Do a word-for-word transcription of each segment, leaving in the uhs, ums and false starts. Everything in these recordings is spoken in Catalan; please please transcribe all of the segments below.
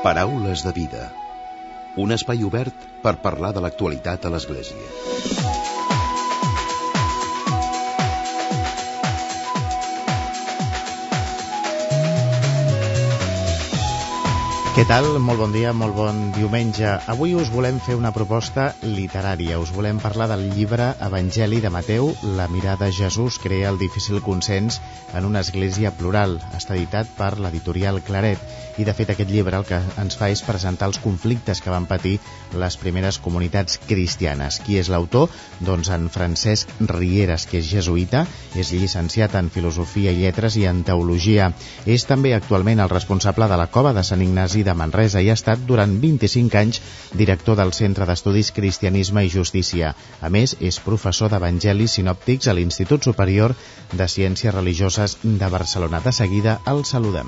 Paraules de vida. Un espai obert per parlar de l'actualitat a l'Església. Què tal? Molt bon dia, molt bon diumenge. Avui us volem fer una proposta literària. Us volem parlar del llibre Evangeli de Mateu, La mirada de Jesús crea el difícil consens en una església plural. Està editat per l'editorial Claret. I, de fet, aquest llibre el que ens fa és presentar els conflictes que van patir les primeres comunitats cristianes. Qui és l'autor? Doncs en Francesc Rieras, que és jesuïta, és llicenciat en Filosofia i Lletres i en Teologia. És també actualment el responsable de la Cova de Sant Ignasi de Manresa i ha estat durant vint-i-cinc anys director del Centre d'Estudis Cristianisme i Justícia. A més, és professor d'Evangelis Sinòptics a l'Institut Superior de Ciències Religioses de Barcelona. De seguida el saludem.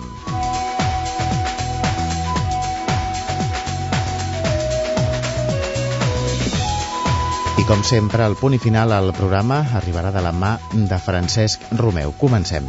I com sempre, al punt i final al programa arribarà de la mà de Francesc Romeu. Comencem.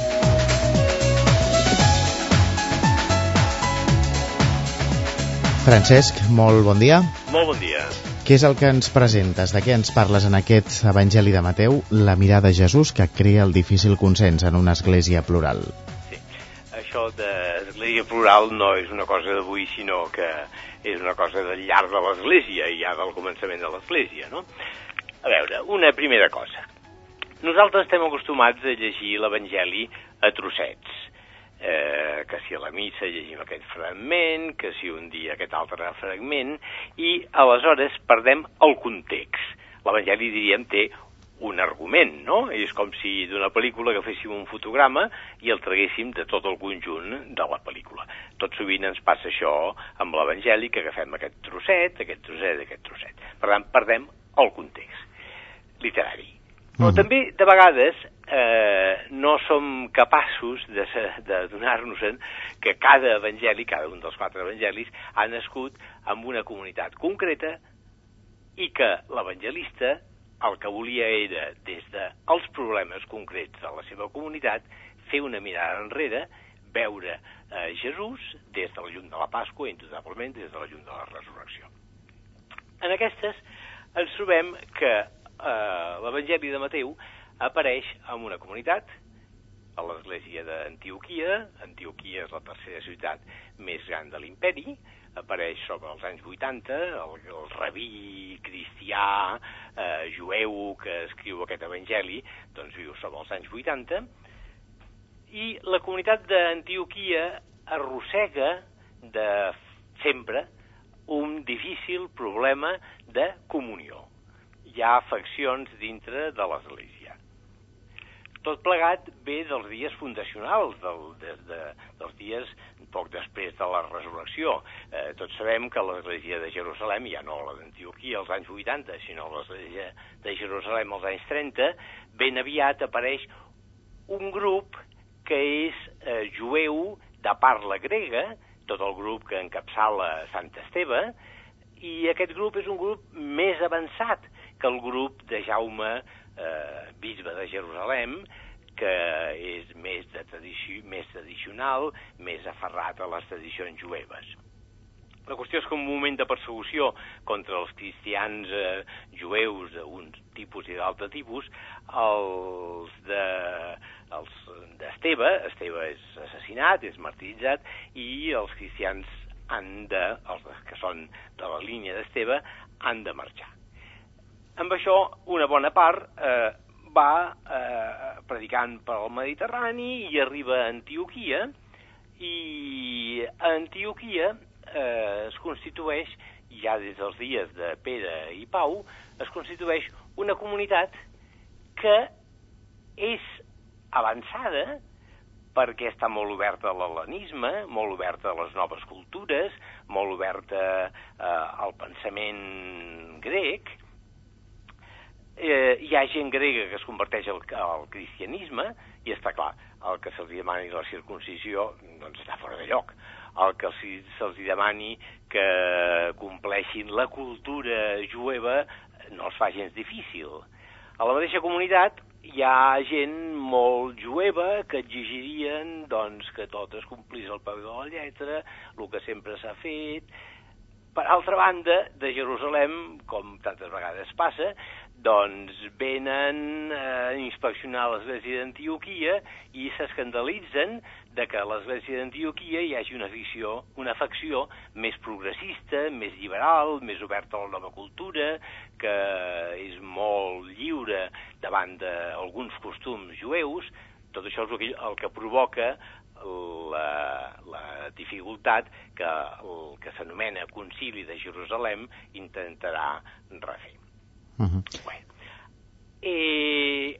Francesc, molt bon dia. Molt bon dia. Què és el que ens presentes? De què ens parles en aquest Evangeli de Mateu, la mirada de Jesús que crea el difícil consens en una església plural? Sí, això d'església plural no és una cosa d'avui, sinó que és una cosa del llarg de l'església i ja del començament de l'església, no? A veure, una primera cosa. Nosaltres estem acostumats a llegir l'Evangeli a trossets. Eh, que si a la missa llegim aquest fragment, que si un dia aquest altre fragment, i aleshores perdem el context. L'Evangeli, diríem, té un argument, no? És com si d'una pel·lícula agaféssim un fotograma i el traguéssim de tot el conjunt de la pel·lícula. Tot sovint ens passa això amb l'Evangeli, que agafem aquest trosset, aquest trosset, aquest trosset. Per tant, perdem el context literari. Però mm. també, de vegades, eh, no som capaços de, de donar-nos-en que cada evangeli, cada un dels quatre evangelis, ha nascut en una comunitat concreta i que l'evangelista el que volia era, des dels problemes concrets de la seva comunitat, fer una mirada enrere, veure eh, Jesús des de la llum de la Pasqua, indubtablement des de la llum de la resurrecció. En aquestes ens trobem que eh, l'Evangeli de Mateu apareix en una comunitat, a l'església d'Antioquia. Antioquia és la tercera ciutat més gran de l'imperi, apareix sobre els anys vuitanta, el, el rabí cristià, eh, jueu que escriu aquest evangeli, doncs viu sobre els anys vuitanta, i la comunitat d'Antioquia arrossega de sempre un difícil problema de comunió. Hi ha faccions dintre de l'església. Tot plegat ve dels dies fundacionals, del, de, de, dels dies poc després de la resurrecció. Eh, tots sabem que l'església de Jerusalem, ja no la d'Antioquia als anys vuitanta, sinó l'església de Jerusalem als anys trenta, ben aviat apareix un grup que és eh, jueu de parla grega, tot el grup que encapçala Sant Esteve, i aquest grup és un grup més avançat que el grup de Jaume, eh, bisbe de Jerusalem, que és més, de tradici més tradicional, més aferrat a les tradicions jueves. La qüestió és que en un moment de persecució contra els cristians eh, jueus d'un tipus i d'altre tipus, els de els d'Esteve, Esteve és assassinat, és martiritzat, i els cristians han de, els que són de la línia d'Esteve, han de marxar. Amb això, una bona part eh, va eh, predicant pel Mediterrani i arriba a Antioquia, i a Antioquia eh, es constitueix, ja des dels dies de Pere i Pau, es constitueix una comunitat que és avançada perquè està molt oberta a l'hel·lenisme, molt oberta a les noves cultures, molt oberta eh, al pensament grec. Eh, hi ha gent grega que es converteix al, al cristianisme, i està clar, el que se'ls demani la circuncisió doncs està fora de lloc. El que se'ls demani que compleixin la cultura jueva no els fa gens difícil. A la mateixa comunitat hi ha gent molt jueva que exigirien doncs, que tot es complís al peu de la lletra, el que sempre s'ha fet. Per altra banda, de Jerusalem, com tantes vegades passa, doncs venen a inspeccionar l'església d'Antioquia i s'escandalitzen de que a l'església d'Antioquia hi hagi una facció, una facció més progressista, més liberal, més oberta a la nova cultura, que és molt lliure davant d'alguns costums jueus. Tot això és el que, el que provoca la, la dificultat que el que s'anomena Concili de Jerusalem intentarà refer. Uh-huh. Bueno, i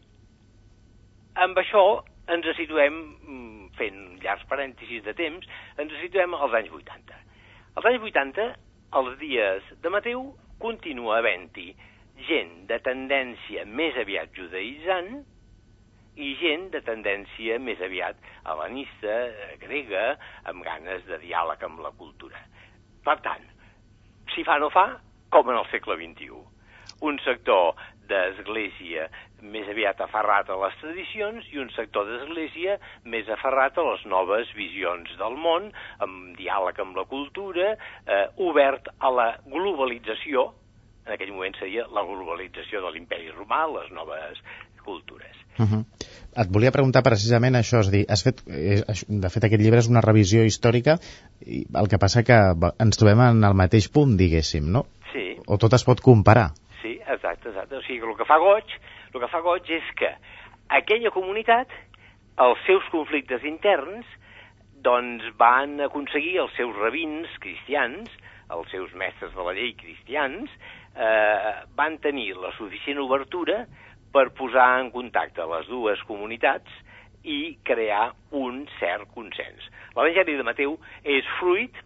amb això ens situem, fent llargs parèntesis de temps, ens situem als anys vuitanta. Als anys vuitanta, als dies de Mateu, continua havent-hi gent de tendència més aviat judaïtzant i gent de tendència més aviat hel·lenista, grega, amb ganes de diàleg amb la cultura. Per tant, si fa no fa, com en el segle vint-i-u. Un sector d'església més aviat aferrat a les tradicions i un sector d'església més aferrat a les noves visions del món, amb diàleg amb la cultura, eh, obert a la globalització. En aquell moment seria la globalització de l'imperi romà, les noves cultures. Uh-huh. Et volia preguntar precisament això, és dir, has fet, de fet aquest llibre és una revisió històrica, i el que passa que ens trobem en el mateix punt, diguéssim, no? Sí. O tot es pot comparar. Sí, exacte, exacte. O sigui, el que fa goig, el que fa goig és que aquella comunitat, els seus conflictes interns, doncs van aconseguir els seus rabins cristians, els seus mestres de la llei cristians, eh, van tenir la suficient obertura per posar en contacte les dues comunitats i crear un cert consens. L'Evangeli de Mateu és fruit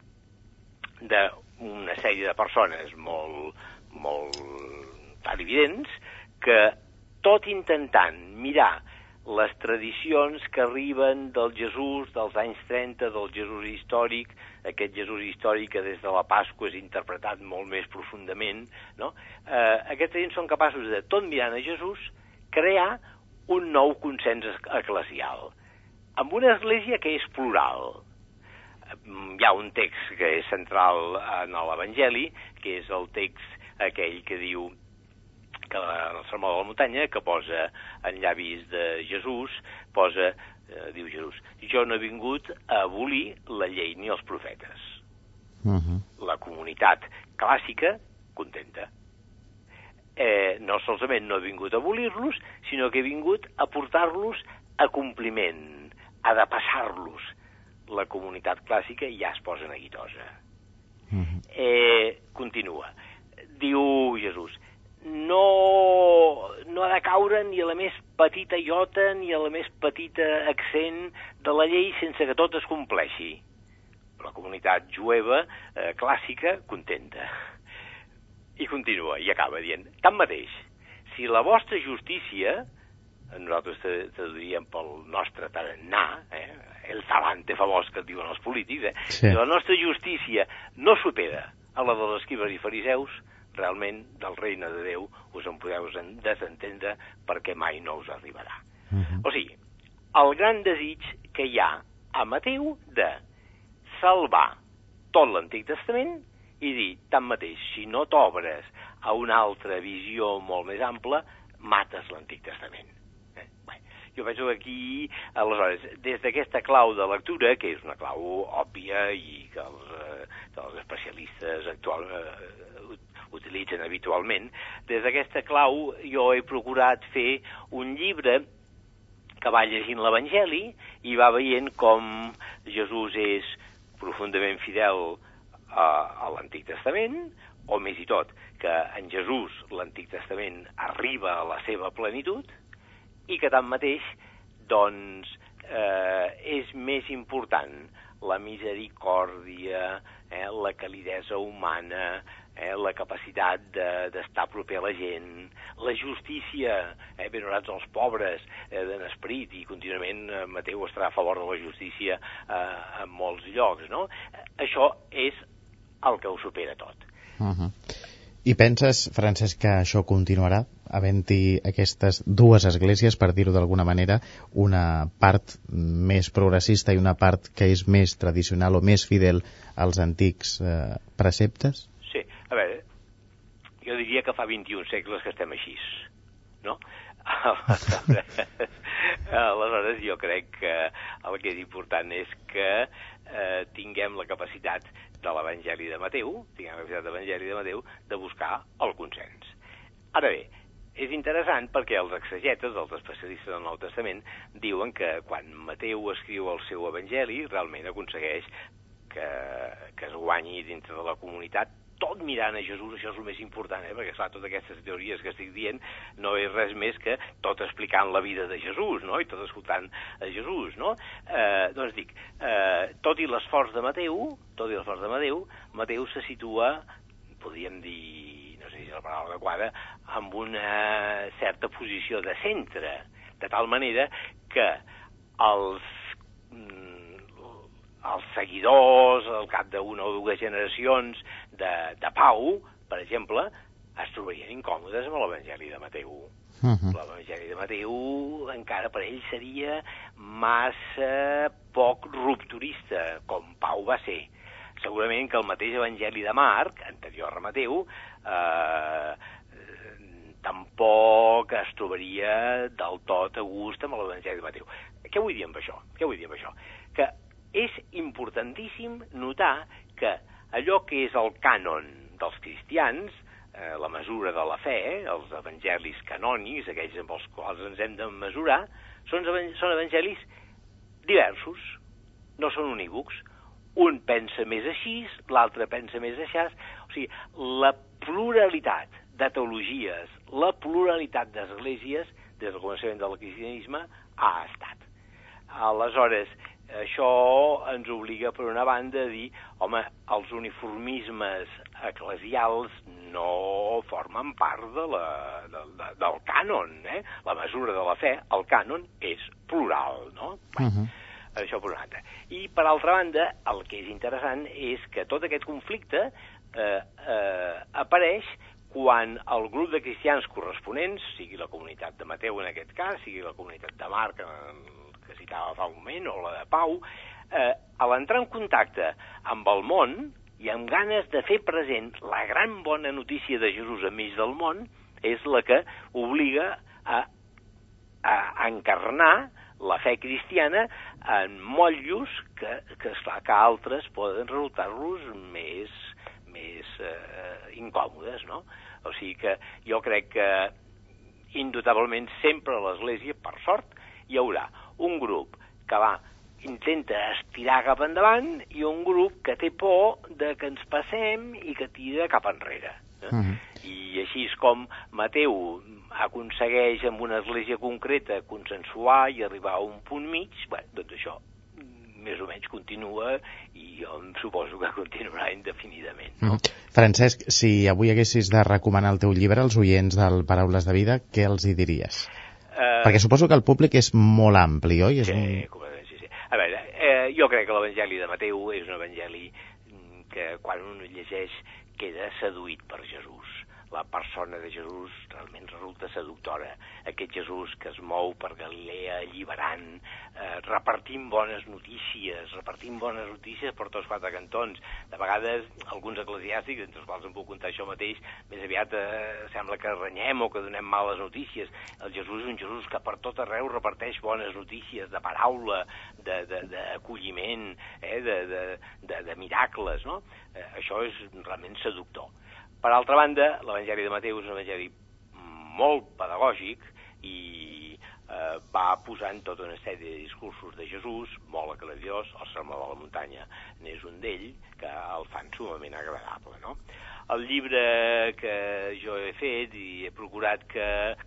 d'una sèrie de persones molt, molt tan evidents que, tot intentant mirar les tradicions que arriben del Jesús dels anys trenta, del Jesús històric, aquest Jesús històric que des de la Pasqua és interpretat molt més profundament, no? Eh, aquests gent són capaços de, tot mirant a Jesús, crear un nou consens eclesial, amb una església que és plural. Hi ha un text que és central en l'Evangeli, que és el text aquell que diu que el sermó de la muntanya, que posa en llavis de Jesús, posa, eh, diu Jesús, jo no he vingut a abolir la llei ni els profetes. Uh-huh. La comunitat clàssica, contenta. Eh, no solament no he vingut a abolir-los, sinó que he vingut a portar-los a compliment, a depassar-los. La comunitat clàssica ja es posa neguitosa. Uh-huh. Eh, continua. Diu Jesús, no, no ha de caure ni a la més petita iota ni a la més petita accent de la llei sense que tot es compleixi. La comunitat jueva eh, clàssica, contenta. I continua, i acaba dient, tanmateix, si la vostra justícia, nosaltres traduiríem pel nostre tarannà, eh, el talante famós que et diuen els polítics, eh, sí. Si la nostra justícia no supera a la dels escribes i fariseus, realment del regne de Déu us en podeu desentendre perquè mai no us arribarà. Uh-huh. O sigui, el gran desig que hi ha a Mateu de salvar tot l'Antic Testament i dir, tanmateix, si no t'obres a una altra visió molt més ampla, mates l'Antic Testament. Eh? Bé, jo penso que aquí, aleshores, des d'aquesta clau de lectura, que és una clau òbvia i que els, eh, que els especialistes actuals eh, utilitzen habitualment, des d'aquesta clau jo he procurat fer un llibre que va llegint l'Evangeli i va veient com Jesús és profundament fidel a, a l'Antic Testament, o més i tot, que en Jesús l'Antic Testament arriba a la seva plenitud i que tanmateix doncs, eh, és més important la misericòrdia, eh, la calidesa humana, eh, la capacitat d'estar de, proper a la gent, la justícia, eh, benorats els pobres eh, en esperit, i contínuament eh, Mateu estarà a favor de la justícia eh, en molts llocs, no? Això és el que ho supera tot. Uh-huh. I penses, Francesc, que això continuarà? Havent-hi aquestes dues esglésies, per dir-ho d'alguna manera, una part més progressista i una part que és més tradicional o més fidel als antics eh, preceptes? Sí, a veure, jo diria que fa vint-i-un segles que estem així, no? Aleshores, jo crec que el que és important és que eh, tinguem la capacitat de l'Evangeli de Mateu, tinguem la capacitat de l'Evangeli de Mateu de buscar el consens. Ara bé, és interessant perquè els exegetes, els especialistes del Nou Testament, diuen que quan Mateu escriu el seu Evangeli, realment aconsegueix que, que es guanyi dintre de la comunitat, tot mirant a Jesús. Això és el més important, eh? Perquè, clar, totes aquestes teories que estic dient no és res més que tot explicant la vida de Jesús, no?, i tot escoltant a Jesús, no? Eh, doncs dic, eh, tot i l'esforç de Mateu, tot i l'esforç de Mateu, Mateu se situa, podríem dir, no sé si és la paraula adequada, amb una certa posició de centre, de tal manera que els els seguidors, al cap d'una o dues generacions de, de Pau, per exemple, es trobarien incòmodes amb l'Evangeli de Mateu. Uh-huh. L'Evangeli de Mateu encara per ell seria massa poc rupturista, com Pau va ser. Segurament que el mateix Evangeli de Marc, anterior a Mateu, eh, tampoc es trobaria del tot a gust amb l'Evangeli de Mateu. Què vull dir amb això? Què vull dir amb això? Que és importantíssim notar que allò que és el cànon dels cristians, eh, la mesura de la fe, els evangelis canònics, aquells amb els quals ens hem de mesurar, són, són evangelis diversos, no són unívocs. Un pensa més així, l'altre pensa més així. O sigui, la pluralitat de teologies, la pluralitat d'esglésies, des del començament del cristianisme, ha estat. Aleshores, això ens obliga, per una banda, a dir, home, els uniformismes eclesials no formen part de la, de, de, del cànon, eh? La mesura de la fe, el cànon, és plural, no? Uh-huh. Això per una banda. I, per altra banda, el que és interessant és que tot aquest conflicte eh, eh, apareix quan el grup de cristians corresponents, sigui la comunitat de Mateu en aquest cas, sigui la comunitat de Marc, que citava fa un moment, o la de Pau, eh, a l'entrar en contacte amb el món i amb ganes de fer present la gran bona notícia de Jesús enmig del món, és la que obliga a, a encarnar la fe cristiana en motllos que, que, esclar, que altres poden resultar-los més, més eh, incòmodes, no? O sigui que jo crec que indubtablement sempre a l'Església, per sort, hi haurà un grup que va, intenta estirar cap endavant i un grup que té por de que ens passem i que tira cap enrere. Eh? Uh-huh. I així és com Mateu aconsegueix amb una església concreta consensuar i arribar a un punt mig. Bé, doncs això més o menys continua i jo em suposo que continuarà indefinidament. No? Uh-huh. Francesc, si avui haguessis de recomanar el teu llibre als oients del Paraules de Vida, què els hi diries? Uh, Perquè suposo que el públic és molt ampli, oi? Sí, un... sí, sí. A veure, eh, jo crec que l'Evangeli de Mateu és un evangeli que quan un llegeix queda seduït per Jesús. La persona de Jesús realment resulta seductora. Aquest Jesús que es mou per Galilea alliberant, eh, repartint bones notícies, repartint bones notícies per tots quatre cantons. De vegades, alguns eclesiàstics, entre els quals em puc comptar això mateix, més aviat eh, sembla que renyem o que donem males notícies. El Jesús és un Jesús que per tot arreu reparteix bones notícies de paraula, d'acolliment, eh, de, de, de, de miracles, no? Eh, això és realment seductor. Per altra banda, l'Evangeli de Mateu és un evangeli molt pedagògic i eh, va posant tota una sèrie de discursos de Jesús, molt eclesiós, el sermó de la muntanya n'és un d'ell, que el fan sumament agradable, no? El llibre que jo he fet i he procurat que,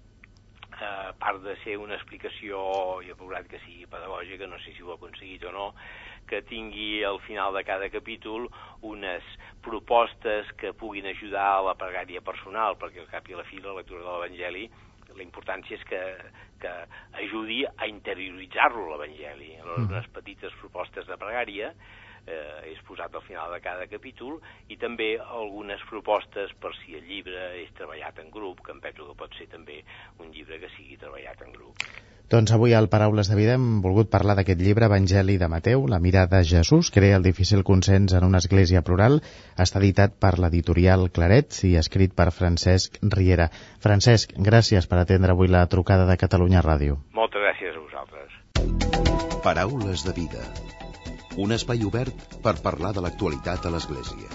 eh, a part de ser una explicació, i he procurat que sigui pedagògica, no sé si ho he aconseguit o no, que tingui al final de cada capítol unes propostes que puguin ajudar a la pregària personal, perquè al cap i a la fi la lectura de l'Evangeli, la importància és que, que ajudi a interioritzar-lo l'Evangeli. Aleshores, unes petites propostes de pregària eh, és posat al final de cada capítol, i també algunes propostes per si el llibre és treballat en grup, que em penso que pot ser també un llibre que sigui treballat en grup. Doncs avui al Paraules de Vida hem volgut parlar d'aquest llibre Evangeli de Mateu, La mirada de Jesús, crea el difícil consens en una església plural. Està editat per l'editorial Claret i escrit per Francesc Riera. Francesc, gràcies per atendre avui la trucada de Catalunya Ràdio. Moltes gràcies a vosaltres. Paraules de Vida. Un espai obert per parlar de l'actualitat a l'Església.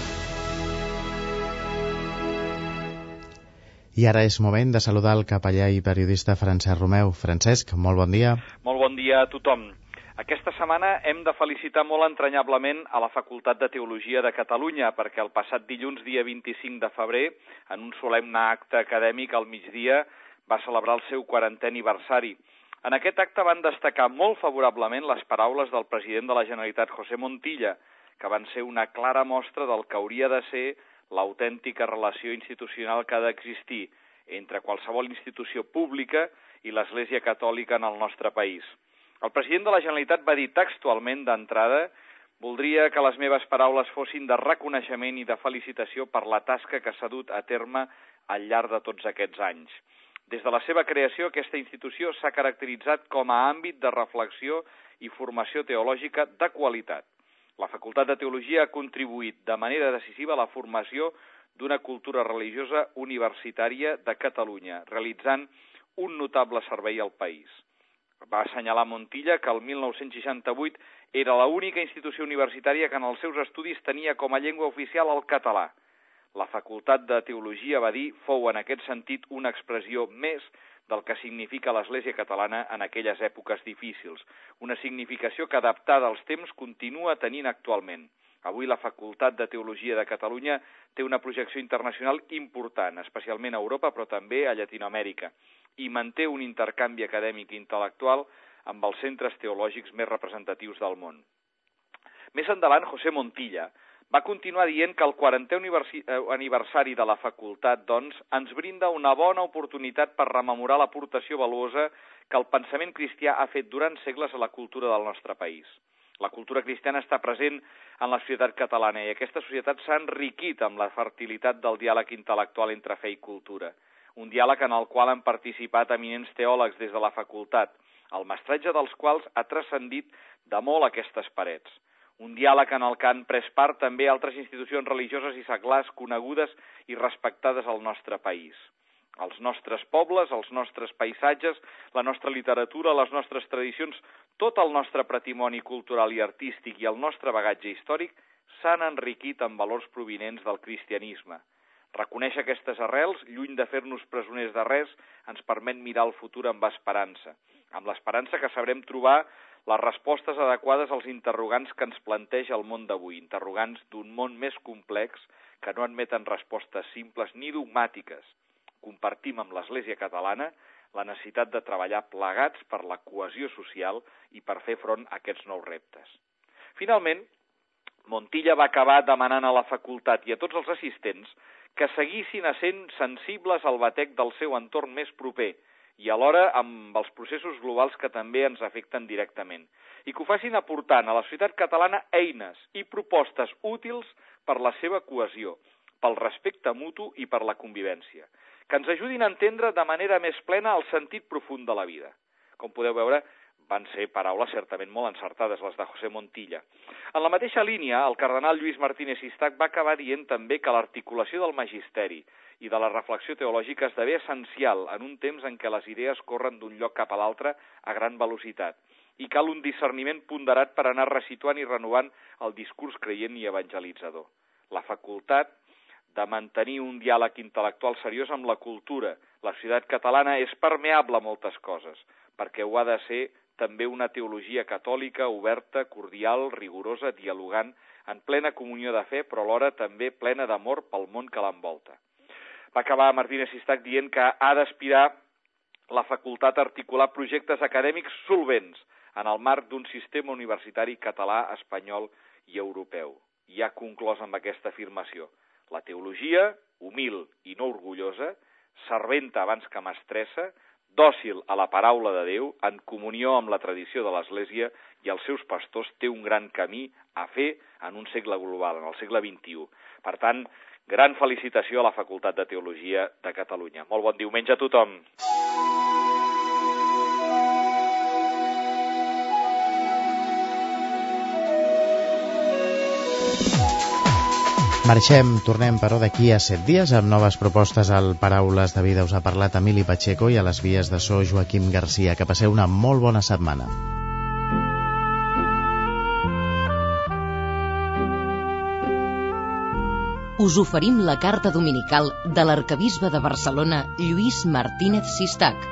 I ara és moment de saludar el capellà i periodista Francesc Romeu. Francesc, molt bon dia. Molt bon dia a tothom. Aquesta setmana hem de felicitar molt entranyablement a la Facultat de Teologia de Catalunya, perquè el passat dilluns, dia vint-i-cinc de febrer, en un solemne acte acadèmic al migdia, va celebrar el seu quarantè aniversari. En aquest acte van destacar molt favorablement les paraules del president de la Generalitat, José Montilla, que van ser una clara mostra del que hauria de ser l'autèntica relació institucional que ha d'existir entre qualsevol institució pública i l'Església Catòlica en el nostre país. El president de la Generalitat va dir textualment d'entrada: voldria que les meves paraules fossin de reconeixement i de felicitació per la tasca que s'ha dut a terme al llarg de tots aquests anys. Des de la seva creació, aquesta institució s'ha caracteritzat com a àmbit de reflexió i formació teològica de qualitat. La Facultat de Teologia ha contribuït de manera decisiva a la formació d'una cultura religiosa universitària de Catalunya, realitzant un notable servei al país. Va assenyalar Montilla que el mil nou-cents seixanta-vuit era l'única institució universitària que en els seus estudis tenia com a llengua oficial el català. La Facultat de Teologia, va dir, fou en aquest sentit una expressió més del que significa l'Església catalana en aquelles èpoques difícils, una significació que, adaptada als temps, continua tenint actualment. Avui la Facultat de Teologia de Catalunya té una projecció internacional important, especialment a Europa, però també a Llatinoamèrica, i manté un intercanvi acadèmic i intel·lectual amb els centres teològics més representatius del món. Més endavant, José Montilla va continuar dient que el quarantè aniversari de la facultat, doncs, ens brinda una bona oportunitat per rememorar l'aportació valuosa que el pensament cristià ha fet durant segles a la cultura del nostre país. La cultura cristiana està present en la societat catalana i aquesta societat s'ha enriquit amb la fertilitat del diàleg intel·lectual entre fe i cultura. Un diàleg en el qual han participat eminents teòlegs des de la facultat, el mestratge dels quals ha transcendit de molt aquestes parets. Un diàleg en el que han pres part també altres institucions religioses i seglars conegudes i respectades al nostre país. Els nostres pobles, els nostres paisatges, la nostra literatura, les nostres tradicions, tot el nostre patrimoni cultural i artístic i el nostre bagatge històric s'han enriquit amb valors provinents del cristianisme. Reconèixer aquestes arrels, lluny de fer-nos presoners de res, ens permet mirar el futur amb esperança, amb l'esperança que sabrem trobar les respostes adequades als interrogants que ens planteja el món d'avui, interrogants d'un món més complex que no admeten respostes simples ni dogmàtiques. Compartim amb l'Església catalana la necessitat de treballar plegats per la cohesió social i per fer front a aquests nous reptes. Finalment, Montilla va acabar demanant a la facultat i a tots els assistents que seguissin essent sensibles al batec del seu entorn més proper i alhora amb els processos globals que també ens afecten directament, i que ho facin aportant a la societat catalana eines i propostes útils per la seva cohesió, pel respecte mutu i per la convivència, que ens ajudin a entendre de manera més plena el sentit profund de la vida. Com podeu veure, van ser paraules certament molt encertades, les de José Montilla. En la mateixa línia, el cardenal Lluís Martínez Sistac va acabar dient també que l'articulació del magisteri i de la reflexió teològica esdevé essencial en un temps en què les idees corren d'un lloc cap a l'altre a gran velocitat i cal un discerniment ponderat per anar resituant i renovant el discurs creient i evangelitzador. La facultat de mantenir un diàleg intel·lectual seriós amb la cultura. La societat catalana és permeable a moltes coses, perquè ho ha de ser també una teologia catòlica, oberta, cordial, rigorosa, dialogant, en plena comunió de fe, però alhora també plena d'amor pel món que l'envolta. Va acabar Martínez Sistac dient que ha d'aspirar la facultat a articular projectes acadèmics solvents en el marc d'un sistema universitari català, espanyol i europeu. I ha conclòs amb aquesta afirmació: la teologia, humil i no orgullosa, serventa abans que mestressa, dòcil a la paraula de Déu, en comunió amb la tradició de l'Església i els seus pastors, té un gran camí a fer en un segle global, en el segle vint-i-u. Per tant, gran felicitació a la Facultat de Teologia de Catalunya. Molt bon diumenge a tothom. Marxem, tornem però d'aquí a set dies amb noves propostes al Paraules de Vida. Us ha parlat Emili Pacheco i a les vies de so Joaquim Garcia. Que passeu una molt bona setmana. Us oferim la carta dominical de l'arquebisbe de Barcelona, Lluís Martínez Sistac.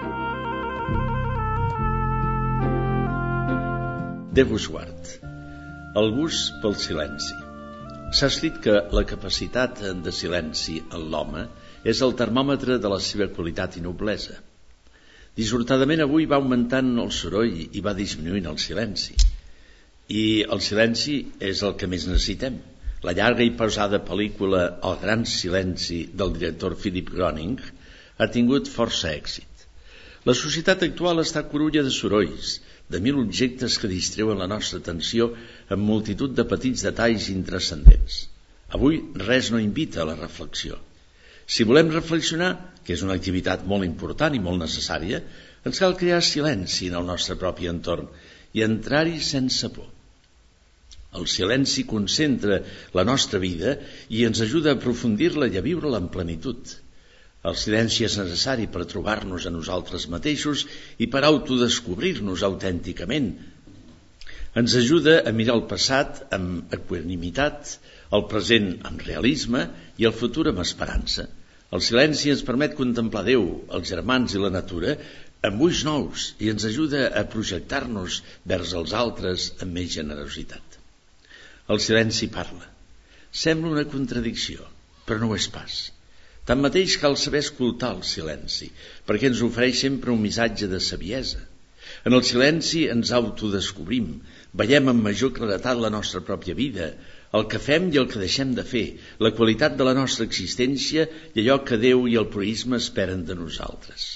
Déu us guard. El gust pel silenci. S'ha escrit que la capacitat de silenci en l'home és el termòmetre de la seva qualitat i noblesa. Dissortadament avui va augmentant el soroll i va disminuint el silenci. I el silenci és el que més necessitem. La llarga i pesada pel·lícula El gran silenci del director Philip Groening ha tingut força èxit. La societat actual està corulla de sorolls, de mil objectes que distreuen la nostra atenció amb multitud de petits detalls intranscendents. Avui res no invita a la reflexió. Si volem reflexionar, que és una activitat molt important i molt necessària, ens cal crear silenci en el nostre propi entorn i entrar-hi sense por. El silenci concentra la nostra vida i ens ajuda a aprofundir-la i a viure-la en plenitud. El silenci és necessari per trobar-nos a nosaltres mateixos i per autodescobrir-nos autènticament. Ens ajuda a mirar el passat amb equanimitat, el present amb realisme i el futur amb esperança. El silenci ens permet contemplar Déu, els germans i la natura amb ulls nous i ens ajuda a projectar-nos vers els altres amb més generositat. El silenci parla. Sembla una contradicció, però no ho és pas. Tanmateix cal saber escoltar el silenci, perquè ens ofereix sempre un missatge de saviesa. En el silenci ens autodescobrim, veiem amb major claretat la nostra pròpia vida, el que fem i el que deixem de fer, la qualitat de la nostra existència i allò que Déu i el proïsme esperen de nosaltres.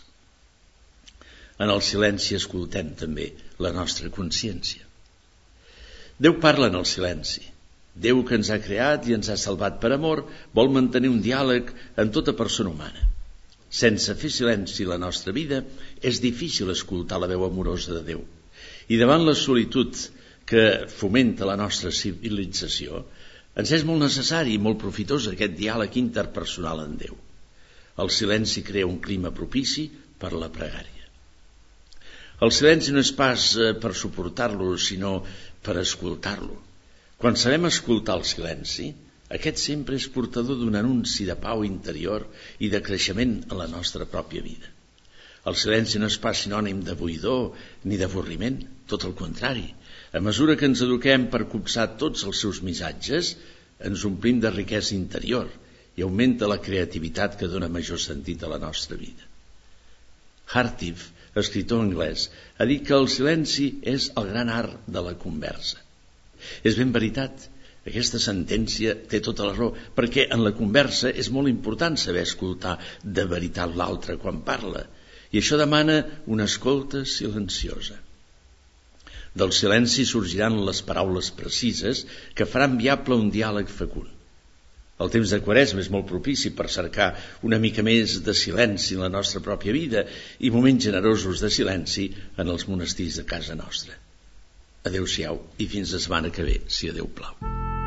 En el silenci escoltem també la nostra consciència. Déu parla en el silenci. Déu, que ens ha creat i ens ha salvat per amor, vol mantenir un diàleg amb tota persona humana. Sense fer silenci la nostra vida, és difícil escoltar la veu amorosa de Déu. I davant la solitud que fomenta la nostra civilització, ens és molt necessari i molt profitós aquest diàleg interpersonal amb Déu. El silenci crea un clima propici per la pregària. El silenci no és pas per suportar-lo, sinó per escoltar-lo. Quan sabem escoltar el silenci, aquest sempre és portador d'un anunci de pau interior i de creixement en la nostra pròpia vida. El silenci no és pas sinònim de buidor ni d'avorriment, tot el contrari. A mesura que ens eduquem per copsar tots els seus missatges, ens omplim de riquesa interior i augmenta la creativitat que dona major sentit a la nostra vida. Hartiff, escriptor anglès, ha dit que el silenci és el gran art de la conversa. És ben veritat, aquesta sentència té tota la raó, perquè en la conversa és molt important saber escoltar de veritat l'altre quan parla, i això demana una escolta silenciosa. Del silenci sorgiran les paraules precises que faran viable un diàleg fecund. El temps de Quaresma és molt propici per cercar una mica més de silenci en la nostra pròpia vida i moments generosos de silenci en els monestirs de casa nostra. Adéu-siau i fins la setmana que ve, si a Déu plau.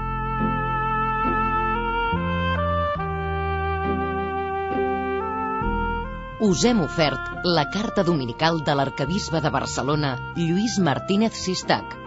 Us hem ofert la carta dominical de l'arquebisbe de Barcelona, Lluís Martínez Sistac.